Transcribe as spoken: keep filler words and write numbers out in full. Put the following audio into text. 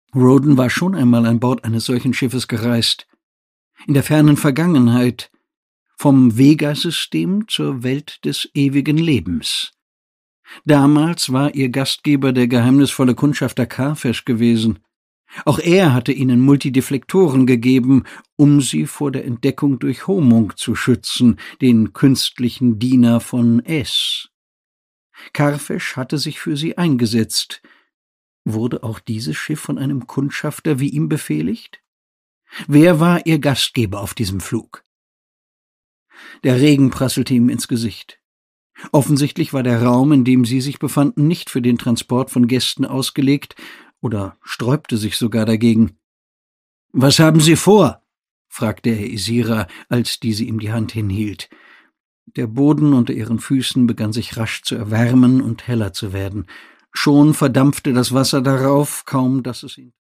Roden war schon einmal an Bord eines solchen Schiffes gereist. In der fernen Vergangenheit, vom Vega-System zur Welt des ewigen Lebens. Damals war ihr Gastgeber der geheimnisvolle Kundschafter Karfesh gewesen. Auch er hatte ihnen Multideflektoren gegeben, um sie vor der Entdeckung durch Homung zu schützen, den künstlichen Diener von Es. Karfesh hatte sich für sie eingesetzt. Wurde auch dieses Schiff von einem Kundschafter wie ihm befehligt? Wer war ihr Gastgeber auf diesem Flug? Der Regen prasselte ihm ins Gesicht. Offensichtlich war der Raum, in dem sie sich befanden, nicht für den Transport von Gästen ausgelegt oder sträubte sich sogar dagegen. »Was haben Sie vor?« fragte er Isira, als diese ihm die Hand hinhielt. Der Boden unter ihren Füßen begann sich rasch zu erwärmen und heller zu werden. Schon verdampfte das Wasser darauf, kaum dass es ihn